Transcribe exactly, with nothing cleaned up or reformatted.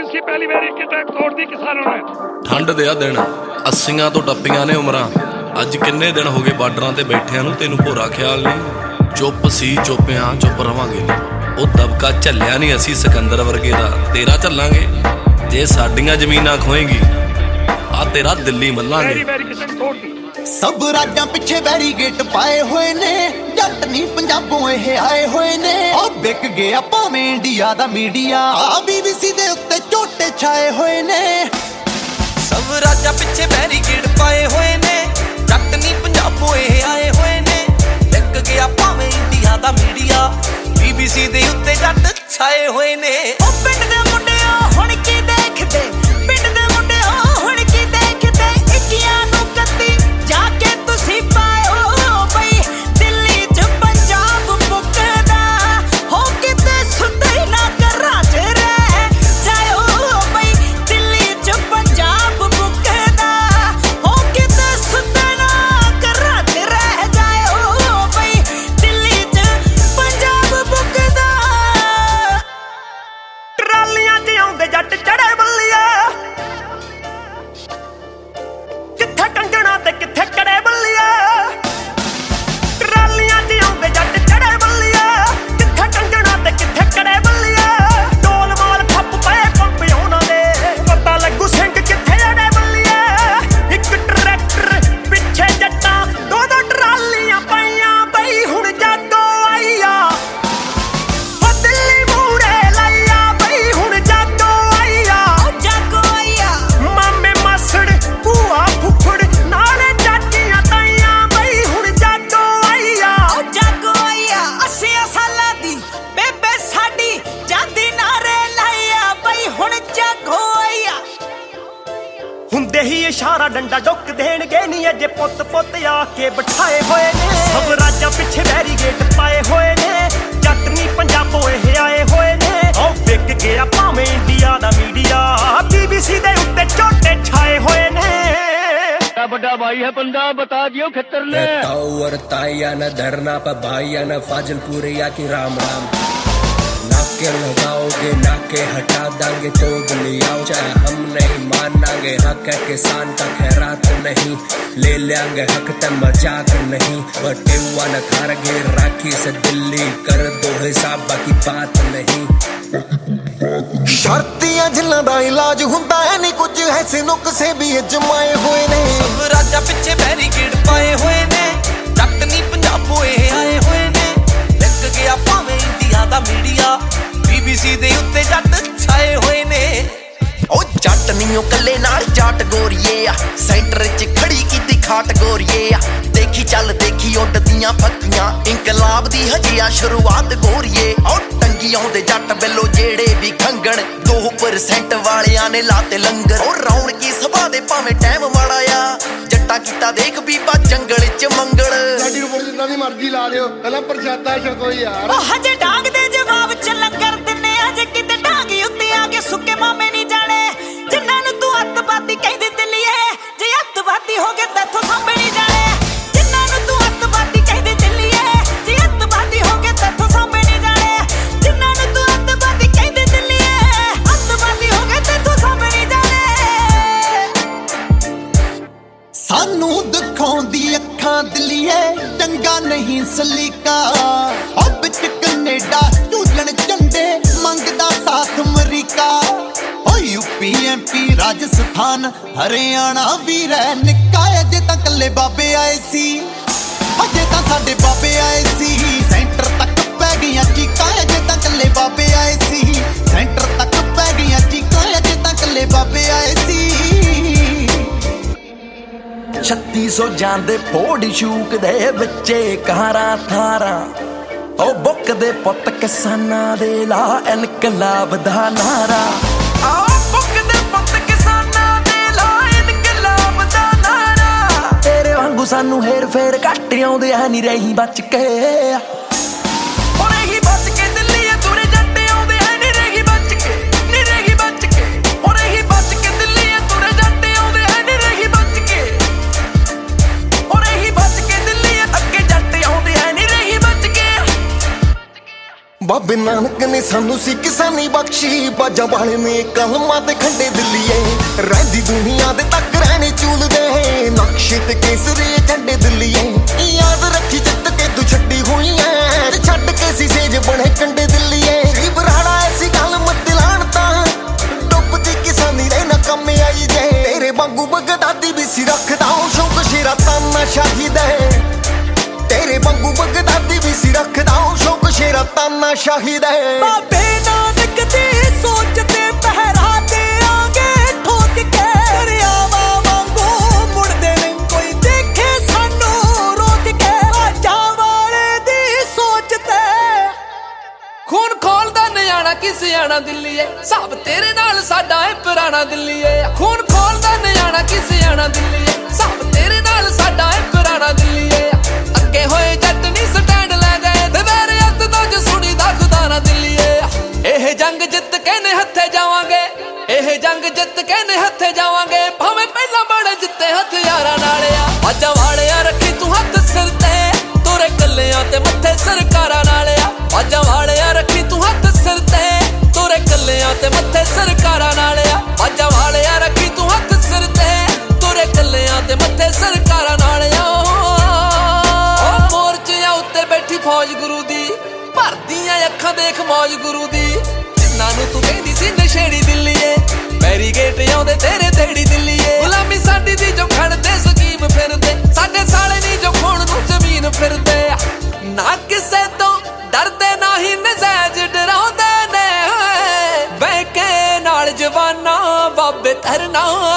ਸੀ ਪਹਿਲੀ ਵਾਰੀ ਕਿ ਟਰੈਕ ਤੋੜਦੀ ਕਿਸਾਨਾਂ ਨੇ। ਠੰਡ ਦੇ ਆ ਦਿਨ ਅੱਸੀਆਂ ਤੋਂ ਟੱਪੀਆਂ ਨੇ ਉਮਰਾਂ, ਅੱਜ ਕਿੰਨੇ ਦਿਨ ਹੋ ਗਏ ਬਾਰਡਰਾਂ ਤੇ ਬੈਠਿਆਂ ਨੂੰ, ਤੈਨੂੰ ਭੋਰਾ ਖਿਆਲ ਨਹੀਂ। ਚੁੱਪ ਸੀ ਚੁੱਪਿਆਂ ਚੁੱਪ ਰਵਾਂਗੇ ਨਹੀਂ, ਉਹ ਦਬਕਾ ਝੱਲਿਆ ਨਹੀਂ ਅਸੀਂ ਸਿਕੰਦਰ ਵਰਗੇ ਦਾ, ਤੇਰਾ ਝੱਲਾਂਗੇ। ਜੇ ਸਾਡੀਆਂ ਜ਼ਮੀਨਾਂ ਖੋਏਗੀ ਆ ਤੇਰਾ ਦਿੱਲੀ ਮੱਲਾਂਗੇ। ਸਭ ਰਾਜਾਂ ਪਿੱਛੇ ਬੈਰੀਗੇਟ ਪਾਏ ਹੋਏ ਨੇ, ਜੱਟ ਨਹੀਂ ਪੰਜਾਬੋਂ ਇਹ ਆਏ ਹੋਏ ਨੇ। ਉਹ ਵਿਕ ਗਿਆ ਭਾਵੇਂ ਇੰਡੀਆ ਦਾ ਮੀਡੀਆ, ਆ ਬੀਬੀਸੀ ਦੇ ਉੱਤੇ ਝੋਟੇ ਛਾਏ ਹੋਏ ਨੇ। ਸਭ ਰਾਜਾਂ ਪਿੱਛੇ ਬੈਰੀਗੇਟ ਪਾਏ ਹੋਏ ਨੇ, ਜੱਟ ਨਹੀਂ ਪੰਜਾਬੋਂ ਇਹ ਆਏ ਹੋਏ ਨੇ। ਵਿਕ ਗਿਆ ਭਾਵੇਂ ਇੰਡੀਆ ਦਾ ਮੀਡੀਆ, ਬੀਬੀਸੀ ਦੇ ਉੱਤੇ ਜੱਟ ਛਾਏ ਹੋਏ ਨੇ। ਉਹ ਪਿੰਡ ਦੇ ਮੁੰਡਿਓ ਹੁਣ ਕੀ ਦੇਖਦੇ, ਪਿੰਡ ਦੇ ਮੁੰਡਿਓ ਹੁਣ ਕੀ ਦੇਖਦੇ, ਇੱਕੀਆਂ ਨੂੰ ਕੱਤੀ ਜਾ ਕੇ ਤੁਸੀਂ ਪਾਇਓ ਬਈ ਦਿੱਲੀ ਚ ਪੰਜਾਬ ਮੁੱਕਦਾ ਹੋ, ਕਿਤੇ ਸੁੱਤੇ ਨਾ ਘਰਾਂ ਚ ਰਹਿ ਜਾਇਓ ਬਈ ਦਿੱਲੀ ਚ ਪੰਜਾਬ ਮੁੱਕਦਾ ਹੋ, ਕਿਤੇ ਸੁੱਤੇ ਨਾ ਘਰਾਂ ਚ ਰਹਿ ਜਾਇਓ ਬਈ ਦਿੱਲੀ ਚ ਪੰਜਾਬ ਮੁੱਕਦਾ। ਟਰਾਲੀਆਂ ਚ ਆਉਂਦੇ ਜੱਟ ਚੜੇ ਬੱਲੀਆ, ਕਿੱਥੇ ਕੰਗਣਾ ਤੇ ਕਿੱਥੇ ਕੜੇ ਬੱਲੀਆ। ਟਰਾਲੀਆਂ ਚ ਆਉਂਦੇ ਜੱਟ ਚੜੇ ਬੱਲੀਆ, ਕਿੱਥੇ ਕੰਗਣਾ ਤੇ ਕਿੱਥੇ ਕੜੇ ਬੱਲੀਆ। ਢੋਲ ਮਾਲ ਖੱਪ ਪਏ ਪੰਪ ਉਹਨਾਂ ਦੇ, ਪਤਾ ਲੱਗੂ ਸਿੰਘ ਕਿੱਥੇ ਅੜੇ ਬੱਲੀਆ। ਇੱਕ ਟਰੈਕਟਰ ਪਿੱਛੇ ਜੱਟਾਂ, ਦੋ ਦੋ ਟਰਾਲੀਆਂ ਪਾਈਆਂ ਬਈ ਹੁਣ ਜਾਗੋ ਆਈਆ। ਉਹ ਦਿੱਲੀ ਮੂਹਰੇ ਲਾਈਆ ਬਈ ਹੁਣ ਜਾਗੋ ਆਈਆ। ਉਹ ਜਾਗੋ ਆਈਆ ਮਾਮੇ ਮਾਸੜ ਭੂਆ ਫੁੱਫੜ ਨਾਲੇ ਚਾਚੀਆਂ ਤਾਈਆਂ ਬਈ ਹੁਣ ਜਾਗੋ ਆਈਆ। ਉਹ ਜਾਗੋ ਆਈਆ ਅੱਸੀਆਂ ਸਾਲਾਂ ਦੀ ਬੇਬੇ ਸਾਡੀ ਜਾਂਦੀ ਨਾਰੇ ਲਾਇਆ ਬਈ ਹੁਣ ਜਾਗੋ ਆਈਆ। ਹੁੰਦੇ ਹੀ ਇਸ਼ਾਰਾ ਡੰਡਾ ਡੁੱਕ ਦੇਣਗੇ ਨੀ ਅਜੇ ਪੁੱਤ ਪੁੱਤ ਆ ਕੇ ਬਿਠਾਏ ਹੋਏ ਨੇ। ਸਭ ਰਾਜਾਂ ਪਿੱਛੇ ਬੈਰੀਗੇਟ ਪਾਏ ਹੋਏ ਨੇ, ਜੱਟ ਨਹੀਂ ਪੰਜਾਬੋਂ ਇਹ ਆਏ ਹੋਏ ਨੇ। ਉਹ ਵਿਕ ਗਿਆ ਭਾਵੇਂ ਇੰਡੀਆ ਦਾ ਮੀਡੀਆ, ਬੀਬੀਸੀ ਦੇ ਉੱਤੇ ਝੋਟੇ ਛਾਏ ਹੋਏ ਨੇ। बड़ा भाई है बंदा बता दियो खतर ले ताऊ और ताइया न धरना पर भाइया न फाजिलपुर या की राम राम। नाके लगाओगे नाके हटा देंगे तो ले आओ, चाहे हम नहीं मानांगे हक है किसान का खैरात नहीं, ले लेंगे हक ते मजाक नहीं। बटे हुआ न खारगे राखी से दिल्ली कर दो हिसाब बाकी बात नहीं। ਸ਼ਰਤੀਆਂ ਜਿਨ੍ਹਾਂ ਦਾ ਇਲਾਜ ਹੁੰਦਾ ਹੈ ਨਹੀਂ, ਕੁਝ ਐਸੇ ਨੁਕਸੇ ਵੀ ਅਜਮਾਏ ਹੋਏ ਨੇ। ਸਭ ਰਾਜਾਂ ਪਿੱਛੇ ਬੈਰੀਗੇਟ ਪਾਏ ਹੋਏ ਨੇ, ਜੱਟ ਨਹੀਂ ਪੰਜਾਬੋਂ ਇਹ ਆਏ ਹੋਏ ਨੇ। ਵਿਕ ਗਿਆ ਭਾਵੇਂ ਇੰਡੀਆ ਦਾ ਮੀਡੀਆ, ਬੀਬੀਸੀ ਦੇ ਉੱਤੇ ਜੱਟ ਛਾਏ ਹੋਏ ਨੇ। ਉਹ ਜੱਟ ਨਹੀਂ ਉਹ ਕੱਲੇ ਨਾਲ ਜਾਟ ਗੋਰੀਏ ਆ, ਸੈਂਟਰ 'ਚ ਖੜੀ ਕੀਤੀ ਖਾਟ ਗੋਰੀਏ ਆ। ਦੇਖੀ ਚੱਲ ਦੇਖੀ ਉੱਡਦੀਆਂ ਫੱਕੀਆਂ, ਇਨਕਲਾਬ ਦੀ ਹਜੇ ਆ ਸ਼ੁਰੂਆਤ ਗੋਰੀਏ। ਉਹ ਟੰਗੀ ਆਉਂਦੇ ਜੱਟ ਬਿੱਲੋ ਜਿਹੜੇ ਵੀ ਖੰਗਣ, ਦੋ ਪਰਸੈਂਟ ਵਾਲਿਆਂ ਨੇ ਲਾਤੇ ਲੰਗਰ। ਉਹ ਰੌਣਕੀ ਸਭਾ ਦੇ ਭਾਵੇਂ ਟਾਈਮ ਮਾੜਾ ਆ, ਜੱਟਾਂ ਕੀਤਾ ਦੇਖ ਬੀਬਾ ਜੰਗਲ 'ਚ ਮੰਗਲ। ਸਾਡੀ ਉਮਰ ਜਿੰਨਾ ਦੀ ਮਰਜ਼ੀ ਲਾ ਲਿਓ, ਪਹਿਲਾਂ ਪ੍ਰਸ਼ਾਦਾ ਛਕੋ ਯਾਰ। ਉਹ ਹਜੇ ਡਾਂਗ ਦੇ ਜਵਾਬ 'ਚ ਲੰਗਰ ਦਿੰਨੇ ਆ, ਜੇ ਕਿਤੇ ਡਾਂਗ ਉੱਤੇ ਆ ਕੇ ਸੁੱਕੇ ਮਾਮੇ ਨਹੀਂ ਜਾਣੇ। ਜਿੰਨਾਂ ਨੂੰ ਤੂੰ ਅੱਤਵਾਦੀ ਕਹਿੰਦੀ ਦਿੱਲੀਏ, ਜੇ ਅੱਤਵਾਦੀ ਹੋ ਗਏ ਤੈਥੋਂ ਸਾਂਭੇ ਨਹੀਂ ਜਾਣੇ। ਜਿੰਨਾਂ ਨੂੰ ਤੂੰ ਅੱਤਵਾਦੀ ਕਹਿੰਦੀ ਦਿੱਲੀਏ, ਜੇ ਅੱਤਵਾਦੀ ਹੋ ਗਏ ਤੈਥੋਂ ਸਾਂਭੇ ਨਹੀਂ ਜਾਣੇ। ਜਿੰਨਾਂ ਨੂੰ ਤੂੰ ਅੱਤਵਾਦੀ ਕਹਿੰਦੀ ਦਿੱਲੀਏ, ਅੱਤਵਾਦੀ ਹੋ ਗਏ ਤੈਥੋਂ ਸਾਂਭੇ ਨਹੀਂ ਜਾਣੇ। ਸਾਨੂੰ ਦਿਖਾਉਂਦੀ ਅੱਖਾਂ ਦਿੱਲੀਏ ਚੰਗਾ ਨਹੀਂ ਸਲੀਕਾ, ਉਹ ਵਿੱਚ ਕੈਨੇਡਾ ਝੂਲਣ ਝੰਡੇ ਮੰਗਦਾ ਸਾਥ ਅਮਰੀਕਾ। ਓ ਯੂਪੀ ਐਮਪੀ ਰਾਜਸਥਾਨ ਹਰਿਆਣਾ ਵੀ ਰਹਿ ਨਿੱਕਾ, ਅਜੇ ਤਾਂ ਕੱਲੇ ਬਾਬੇ ਆਏ ਸੀ, ਅਜੇ ਤਾਂ ਸਾਡੇ ਬਾਬੇ ਆਏ ਸੀ। ਸੈਂਟਰ ਤੱਕ ਪੈ ਗਈਆਂ ਚੀਕਾਂ, ਅਜੇ ਤਾਂ ਕੱਲੇ ਬਾਬੇ ਆਏ ਸੀ। ਸੈਂਟਰ ਤੱਕ ਪੈ ਗਈਆਂ ਚੀਕਾਂ, ਅਜੇ ਤਾਂ ਕੱਲੇ ਬਾਬੇ ਆਏ ਸੀ। ਛੱਤੀ ਸੌ ਜਾਂਦੇ ਫੋੜੀ ਸ਼ੂਕ ਦੇ ਬੱਚੇ ਕਾਰਾਂ ਥਾਰਾਂ, ਉਹ ਬੁੱਕ ਦੇ ਪੁੱਤ ਕਿਸਾਨਾਂ ਦੇ ਲਾ ਇਨਕਲਾਬ ਦਾ ਨਾਰਾ। ਆਹ ਬੁੱਕ ਦੇ ਪੁੱਤ ਕਿਸਾਨਾਂ ਦੇ ਲਾ ਇਨਕਲਾਬ ਦਾ ਨਾਰਾ। ਤੇਰੇ ਵਾਂਗੂ ਸਾਨੂੰ ਹੇਰ ਫੇਰ ਘੱਟ ਆਉਂਦੇ ਆ, ਨਹੀਂ ਰਹੀ ਬਚ ਕੇ। ਉਹ ਰਹੀ ਬਚ ਕੇ ਦਿੱਲੀ ਤੁਰੇ ਜੱਟ ਆਉਂਦੇ ਆ, ਨਹੀਂ ਰਹੀ ਬਚ ਕੇ, ਨਹੀਂ ਰਹੀ ਬਚ ਕੇ। ਉਹ ਰਹੀ ਬਚ ਕੇ ਦਿੱਲੀ ਤੁਰੇ ਜੱਟ ਆਉਂਦੇ ਆ, ਨਹੀਂ ਰਹੀ ਬਚ ਕੇ। ਉਹ ਰਹੀ ਬਚ ਕੇ ਦਿੱਲੀ ਅੱਗੇ ਜੱਟ ਆਉਂਦੇ ਆ, ਨਹੀਂ ਰਹੀ ਬਚ ਕੇ। ਬਾਬੇ ਨਾਨਕ ਨੇ ਸਾਨੂੰ ਸੀ ਕਿਸਾਨੀ ਬਖਸ਼ੀ, ਬਾਜਾਂ ਵਾਲੇ ਨੇ ਕਲਮਾਂ ਤੇ ਖੰਡੇ ਦਿੱਲੀਏ। ਰਹਿੰਦੀ ਦੁਨੀਆ ਦੇ ਤੱਕ ਰਹਿਣੇ ਚੂਲਦੇ, ਨਕਸ਼ੇ ਤੇ ਕੇਸਰੀ ਝੰਡੇ ਦਿੱਲੀਏ। ਯਾਦ ਰੱਖੀ ਜਿੱਤ ਕੇ ਤੂੰ ਛੱਡੀ ਹੋਈ ਐ, ਤੇ ਛੱਡ ਕੇ ਸੀ ਸੇਜ ਬਣੇ ਕੰਡੇ ਦਿੱਲੀਏ। ਸ਼੍ਰੀ ਬਰਾੜਾ ਐਸੀ ਗੱਲ ਮਤ ਲਾਣ ਤਾਂ, ਡੁੱਬਦੀ ਕਿਸਾਨੀ ਦੇ ਨਾ ਕੰਮ ਆਈ ਜੇ। ਤੇਰੇ ਵਾਂਗੂ ਬਗਦਾਦੀ ਵੀ ਸੀ ਰੱਖਦਾ ਉਹ ਸ਼ੌਕ ਸ਼ੇਰਾ ਤਾਨਾ ਸ਼ਾਹਿਦ ਹੈ। ਤੇਰੇ ਵਾਂਗੂ ਬਗਦਾਦੀ ਵੀ ਸੀ ਰੱਖਦਾ ਉਹ ਸ਼ੌਕ ਸ਼ੇਰਾ ਤਾਨਾ ਸ਼ਾਹਿਦ ਹੈ। ਬਾਬੇ ਨਾਨਕ ਦੀ ਸੋਚ ਤੇ ਪਹਿਰਾ ਦੇਾਂਗੇ ਠੋਕ ਕੇ, ਦਰਿਆਵਾਂ ਵਾਂਗੂ ਮੁੜਦੇ ਨੇ ਕੋਈ ਦੇਖੇ ਸਾਨੂੰ ਰੋਕ ਕੇ। ਬਾਜਾਂ ਵਾਲੇ ਦੀ ਸੋਚ ਤੇ ਖੂਨ ਖੋਲਦਾ ਨਿਆਣਾ ਕੀ ਸਿਆਣਾ ਦਿੱਲੀਏ, ਸਭ ਤੇਰੇ ਨਾਲ ਸਾਡਾ ਹੈ ਪੁਰਾਣਾ ਦਿੱਲੀਏ। ਖੂਨ ਖੋਲਦਾ ਨਿਆਣਾ ਕੀ ਸਿਆਣਾ ਦਿੱਲੀਏ, ਸਭ ਤੇਰੇ ਨਾਲ ਸਾਡਾ ਹੈ ਪੁਰਾਣਾ ਦਿੱਲੀਏ। ਅੱਗੇ ਹੋਏ ਜੱਟ ਨਹੀਂ ਸਟੈਂਡ ਲੈ ਗਏ, ਤੇ ਮੇਰੇ ਹੱਥ ਤੋਂ ਜੋ ਸੁਣੀ ਦਾ ਖੁਦਾ ਨਾ ਦਿੱਲੀਏ। ਇਹ ਜੰਗ ਜਿੱਤ ਕੇ ਨੇ ਹੱਥੇ ਜਾਵਾਂਗੇ, ਇਹ ਜੰਗ ਜਿੱਤ ਕੇ ਨੇ ਹੱਥੇ ਜਾਵਾਂਗੇ। ਭਾਵੇਂ ਪਹਿਲਾਂ ਬੜੇ ਜਿੱਤੇ ਹਥਿਆਰਾਂ ਨਾਲ ਆ। ਬਾਜਾਂ ਵਾਲਿਆ ਰੱਖੀ ਤੂੰ ਹੱਥ ਸਿਰ ਤੇ, ਤੁਰੇ ਕੱਲਿਆਂ ਤੇ ਮੱਥੇ ਸਰਕਾਰਾਂ ਨਾਲ ਆ। ਬਾਜਾਂ ਵਾਲਿਆ ਰੱਖੀ ਤੂੰ ਹੱਥ ਸਿਰ ਤੇ, ਤੁਰੇ ਕੱਲਿਆਂ ਤੇ ਮੱਥੇ ਸਰਕਾਰਾਂ ਨਾਲ ਆ। ਬਾਜਾਂ ਵਾਲਿਆ ਰੱਖੀ ਤੂੰ ਹੱਥ ਸਿਰ ਤੇ, ਤੁਰੇ ਕੱਲਿਆਂ ਤੇ ਮੱਥੇ ਸਰਕਾਰਾਂ ਨਾਲ ਆ। ਉਹ ਮੋਰਚਿਆਂ ਉੱਤੇ ਬੈਠੀ ਫੌਜ ਗੁਰੂ ਦੀ, ਭਰਦੀਆਂ ਅੱਖਾਂ ਦੇਖ ਮੌਜ ਗੁਰੂ ਦੀ। ਜਿੰਨਾਂ ਨੂੰ ਤੂੰ ਕਹਿੰਦੀ ਸੀ ਨਸ਼ੇੜੀ ਦਿੱਲੀਏ, ਬੈਰੀਗੇਟ ਆਉਂਦੇ ਤੇਰੇ ਤੇੜੀ ਦਿੱਲੀਏ। ਗੁਲਾਮੀ ਸਾਡੀ ਦੀ ਜੋ ਖੜਦੇ ਸਕੀਮ ਫਿਰਦੇ, ਸਾਡੇ ਸਾਲੇ ਨਹੀਂ ਜੋ ਖੋਣ ਨੂੰ ਜ਼ਮੀਨ ਫਿਰਦੇ। ਨਾ ਕਿਸੇ ਤੋਂ ਡਰਦੇ ਨਾ ਹੀ ਨਜ਼ਾਇਜ਼ ਡਰਾਉਂਦੇ ਨੇ, ਬਹਿ ਕੇ ਨਾਲ ਜਵਾਨਾਂ ਬਾਬੇ ਧਰਨਾ